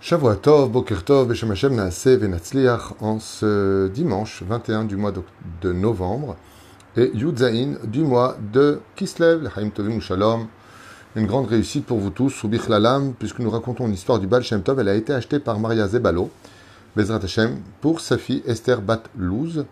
Shavua Tov, Boker Tov, Beshem Hashem Naaseh Venatzliach, en ce dimanche 21 du mois de novembre et Yud Zayin du mois de Kislev, L'Chaim Tovim Shalom. Une grande réussite pour vous tous, Soubich Lalam, puisque nous racontons l'histoire du Baal Shem Tov. Elle a été achetée par Maria Zebalo, Bezrat Hashem, pour sa fille Esther Bat Luz,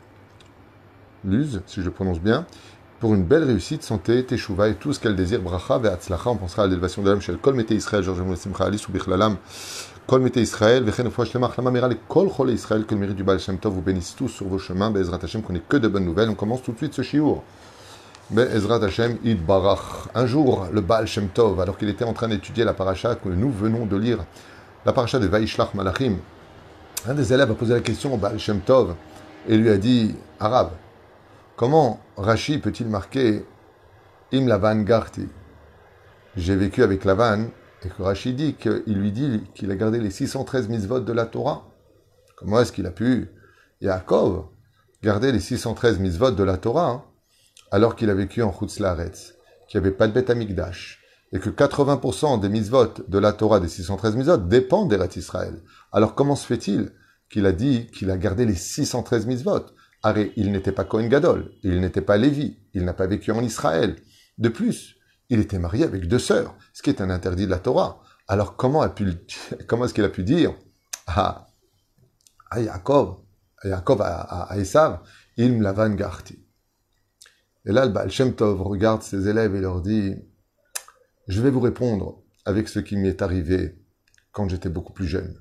si je prononce bien, pour une belle réussite, santé, teshuva et tout ce qu'elle désire, bracha ve'atzlacha. On pensera à l'élévation de l'âme chez le Kol Mete Israël, Georges Simcha Ali, Soubich Lalam, Kol Mete Israël, Vechen Ofoua Shlema, Chlama Mira, Kol Chole Israël, que le mérite du Baal Shem Tov vous bénisse tous sur vos chemins, Bezrat Hashem, qu'on n'ait que de bonnes nouvelles. On commence tout de suite ce shiur. Bezrat Hashem, Id Barach. Un jour, le Baal Shem Tov, alors qu'il était en train d'étudier la paracha que nous venons de lire, la paracha de Vaishlach Malachim, un des élèves a posé la question au Baal Shem Tov et lui a dit, Arabe, comment Rashi peut-il marquer Im Lavan Garti? J'ai vécu avec Lavan, et que Rashi dit qu'il lui dit qu'il a gardé les 613 mitzvot de la Torah. Comment est-ce qu'il a pu, Yaakov, garder les 613 mitzvot de la Torah, alors qu'il a vécu en Chutz Laaretz, qu'il n'y avait pas de Beth Amikdash, et que 80% des mitzvot de la Torah, des 613 mitzvot, dépendent d'Eretz Israël. Alors comment se fait-il qu'il a dit qu'il a gardé les 613 mitzvot? Arrête, il n'était pas Kohen Gadol, il n'était pas Lévi, il n'a pas vécu en Israël. De plus, il était marié avec 2 sœurs, ce qui est un interdit de la Torah. Alors comment est-ce qu'il a pu dire à Yaakov, à Esav, Ilm Lavan Garti? Et là, le Baal Shem Tov regarde ses élèves et leur dit, je vais vous répondre avec ce qui m'est arrivé quand j'étais beaucoup plus jeune.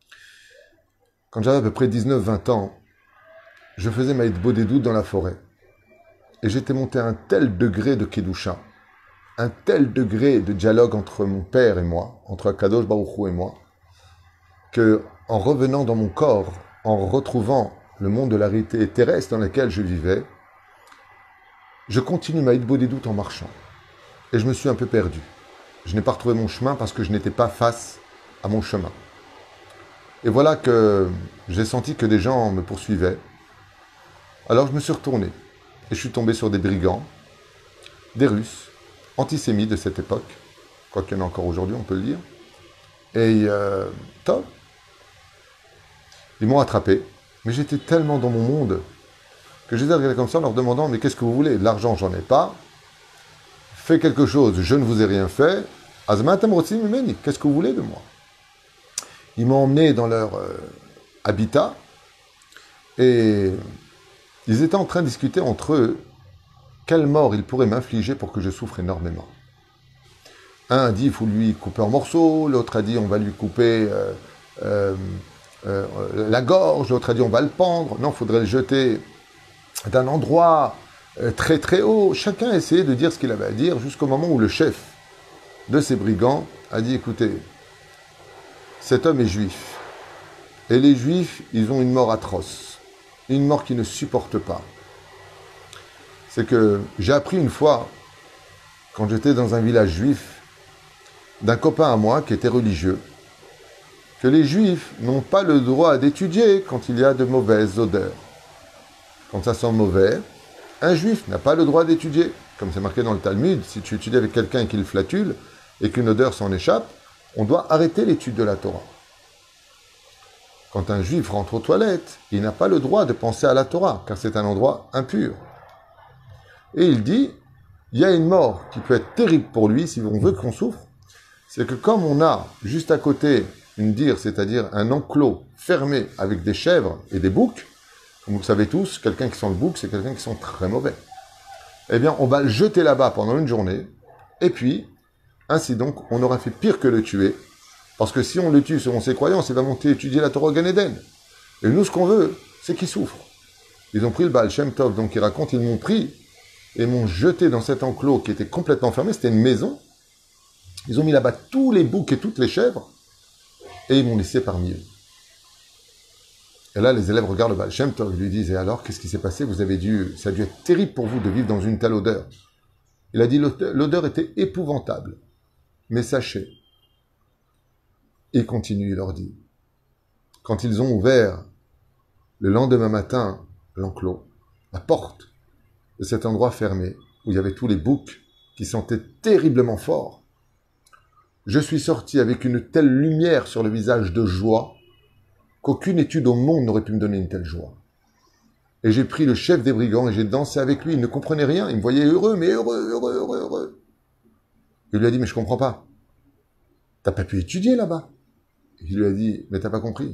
Quand j'avais à peu près 19-20 ans, je faisais ma hitbodedut dans la forêt. Et j'étais monté à un tel degré de Kedusha, un tel degré de dialogue entre mon père et moi, entre Kadosh Baruch Hu et moi, que en revenant dans mon corps, en retrouvant le monde de la réalité terrestre dans lequel je vivais, je continue ma hitbodedut en marchant. Et je me suis un peu perdu. Je n'ai pas retrouvé mon chemin parce que je n'étais pas face à mon chemin. Et voilà que j'ai senti que des gens me poursuivaient. Alors je me suis retourné et je suis tombé sur des brigands, des Russes, antisémites de cette époque, quoi qu'il y en a encore aujourd'hui, on peut le dire. Et top, ils m'ont attrapé, mais j'étais tellement dans mon monde que je les ai regardés comme ça en leur demandant, mais qu'est-ce que vous voulez? De l'argent, j'en ai pas. Faites quelque chose, je ne vous ai rien fait. Azmatam Rotsim Mimeni, qu'est-ce que vous voulez de moi? Ils m'ont emmené dans leur habitat et ils étaient en train de discuter entre eux quelle mort ils pourraient m'infliger pour que je souffre énormément. Un a dit il faut lui couper en morceaux, l'autre a dit on va lui couper la gorge, l'autre a dit on va le pendre, non, il faudrait le jeter d'un endroit très très haut. Chacun essayait de dire ce qu'il avait à dire jusqu'au moment où le chef de ces brigands a dit écoutez, cet homme est juif. Et les juifs, ils ont une mort atroce. Une mort qui ne supporte pas. C'est que j'ai appris une fois, quand j'étais dans un village juif, d'un copain à moi qui était religieux, que les juifs n'ont pas le droit d'étudier quand il y a de mauvaises odeurs. Quand ça sent mauvais, un juif n'a pas le droit d'étudier. Comme c'est marqué dans le Talmud, si tu étudies avec quelqu'un qui le flatule et qu'une odeur s'en échappe, on doit arrêter l'étude de la Torah. Quand un juif rentre aux toilettes, il n'a pas le droit de penser à la Torah, car c'est un endroit impur. Et il dit, il y a une mort qui peut être terrible pour lui, si on veut qu'on souffre, c'est que comme on a juste à côté une dire, c'est-à-dire un enclos fermé avec des chèvres et des boucs, comme vous le savez tous, quelqu'un qui sent le bouc, c'est quelqu'un qui sent très mauvais. Eh bien, on va le jeter là-bas pendant une journée, et puis, ainsi donc, on aura fait pire que le tuer, parce que si on le tue selon ses croyances, il va monter étudier la Torah au Gan Eden. Et nous, ce qu'on veut, c'est qu'il souffre. Ils ont pris le Baal Shem Tov, donc il raconte, ils m'ont pris et m'ont jeté dans cet enclos qui était complètement fermé, c'était une maison. Ils ont mis là-bas tous les boucs et toutes les chèvres, et ils m'ont laissé parmi eux. Et là, les élèves regardent le Baal Shem Tov, ils lui disent, et alors, qu'est-ce qui s'est passé? Ça a dû être terrible pour vous de vivre dans une telle odeur. Il a dit, l'odeur était épouvantable. Mais sachez, il continue, il leur dit, quand ils ont ouvert le lendemain matin l'enclos, la porte de cet endroit fermé, où il y avait tous les boucs qui sentaient terriblement fort, je suis sorti avec une telle lumière sur le visage de joie qu'aucune étude au monde n'aurait pu me donner une telle joie. Et j'ai pris le chef des brigands et j'ai dansé avec lui. Il ne comprenait rien. Il me voyait heureux, mais heureux. Il lui a dit, mais je comprends pas. T'as pas pu étudier là-bas. Il lui a dit, mais t'as pas compris.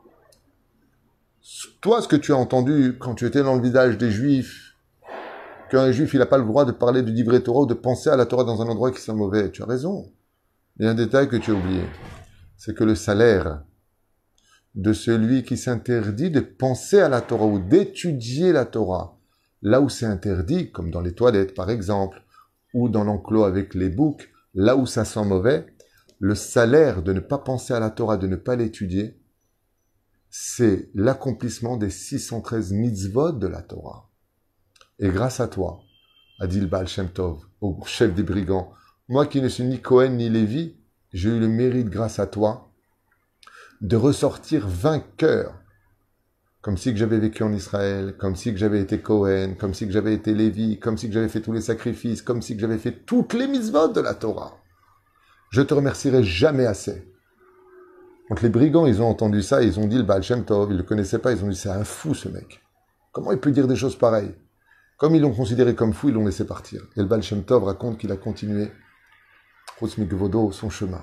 Toi, ce que tu as entendu quand tu étais dans le village des Juifs, qu'un Juif, il n'a pas le droit de parler du livret Torah ou de penser à la Torah dans un endroit qui sent mauvais. Tu as raison. Il y a un détail que tu as oublié. C'est que le salaire de celui qui s'interdit de penser à la Torah ou d'étudier la Torah, là où c'est interdit, comme dans les toilettes par exemple, ou dans l'enclos avec les boucs, là où ça sent mauvais, le salaire de ne pas penser à la Torah, de ne pas l'étudier, c'est l'accomplissement des 613 mitzvot de la Torah. Et grâce à toi, a dit le Baal Shem Tov, au chef des brigands, moi qui ne suis ni Cohen ni Lévi, j'ai eu le mérite grâce à toi de ressortir vainqueur, comme si que j'avais vécu en Israël, comme si que j'avais été Cohen, comme si que j'avais été Lévi, comme si que j'avais fait tous les sacrifices, comme si que j'avais fait toutes les mitzvot de la Torah. Je te remercierai jamais assez. Donc les brigands, ils ont entendu ça, ils ont dit le Baal Shem Tov, ils ne le connaissaient pas, ils ont dit c'est un fou ce mec. Comment il peut dire des choses pareilles? Comme ils l'ont considéré comme fou, ils l'ont laissé partir. Et le Baal Shem Tov raconte qu'il a continué, Chutz Mikvodo, son chemin.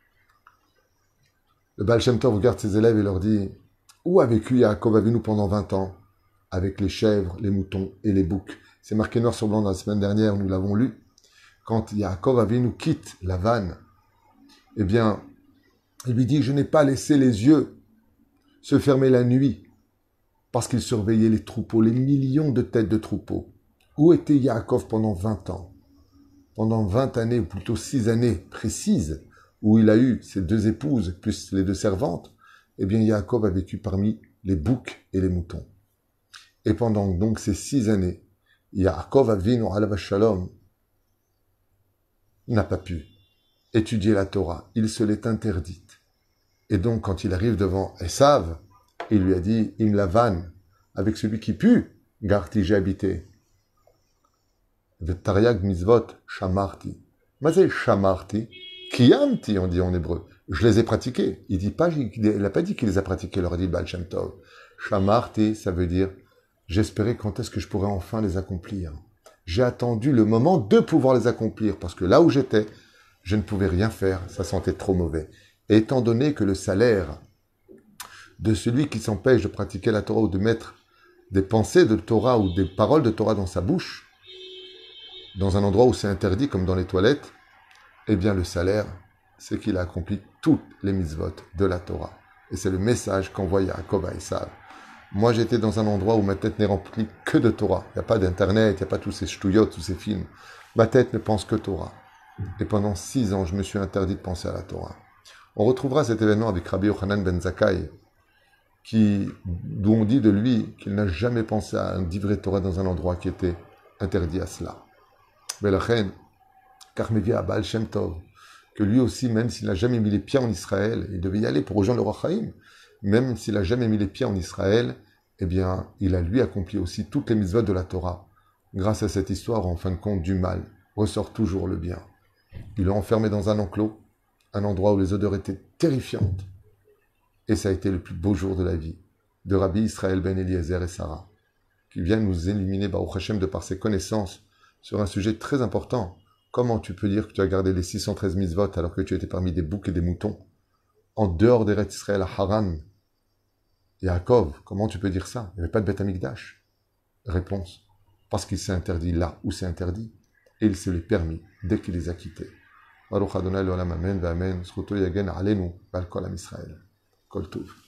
Le Baal Shem Tov regarde ses élèves et leur dit « Où a vécu Yaakov Avinu pendant 20 ans ?» Avec les chèvres, les moutons et les boucs. C'est marqué noir sur blanc dans la semaine dernière, nous l'avons lu. Quand Yaakov Avinu quitte la vanne, eh bien, il lui dit « Je n'ai pas laissé les yeux se fermer la nuit parce qu'il surveillait les troupeaux, les millions de têtes de troupeaux. » Où était Yaakov pendant 20 ans? Pendant 20 années, ou plutôt 6 années précises, où il a eu ses 2 épouses, plus les 2 servantes, eh bien Yaakov a vécu parmi les boucs et les moutons. Et pendant donc ces 6 années, Yaakov Avinu alav shalom n'a pas pu étudier la Torah. Il se l'est interdite. Et donc quand il arrive devant Esav, il lui a dit, im lavan, avec celui qui pue, garti j'ai habité. Vetariag mitzvot, shamarti. Mazé shamarti. Kiyamti, on dit en hébreu. Je les ai pratiqués. Il n'a pas dit qu'il les a pratiqués, leur a dit Baal Shem Tov. Shamarti, ça veut dire, j'espérais quand est-ce que je pourrais enfin les accomplir. J'ai attendu le moment de pouvoir les accomplir, parce que là où j'étais, je ne pouvais rien faire, ça sentait trop mauvais. Et étant donné que le salaire de celui qui s'empêche de pratiquer la Torah ou de mettre des pensées de Torah ou des paroles de Torah dans sa bouche, dans un endroit où c'est interdit, comme dans les toilettes, eh bien le salaire, c'est qu'il a accompli toutes les mitzvot de la Torah. Et c'est le message qu'envoie Yaakov à Esav. Moi, j'étais dans un endroit où ma tête n'est remplie que de Torah. Il n'y a pas d'internet, il n'y a pas tous ces ch'touillots, tous ces films. Ma tête ne pense que Torah. Et pendant 6 ans, je me suis interdit de penser à la Torah. On retrouvera cet événement avec Rabbi Yochanan ben Zakkai, d'où on dit de lui qu'il n'a jamais pensé à un livret Torah dans un endroit qui était interdit à cela. Belachen, Karmevi à Baal Shem Tov, que lui aussi, même s'il n'a jamais mis les pieds en Israël, il devait y aller pour rejoindre le Roi Chaim, même s'il n'a jamais mis les pieds en Israël, eh bien, il a lui accompli aussi toutes les mitzvot de la Torah. Grâce à cette histoire, en fin de compte, du mal ressort toujours le bien. Il l'a enfermé dans un enclos, un endroit où les odeurs étaient terrifiantes. Et ça a été le plus beau jour de la vie de Rabbi Israël ben Eliezer et Sarah, qui vient nous illuminer, Baruch Hashem, de par ses connaissances, sur un sujet très important. Comment tu peux dire que tu as gardé les 613 mitzvot alors que tu étais parmi des boucs et des moutons, en dehors d'Eretz Israël à Haran? Yaakov, comment tu peux dire ça? Il n'y avait pas de Beth Amikdash. Réponse, parce qu'il s'est interdit là où c'est interdit, et il se l'est permis dès qu'il les a quittés. Baruch Adonai l'olam amen, v'amen, zchuto yagen alenu, b'al kol am Israël. Kol tov.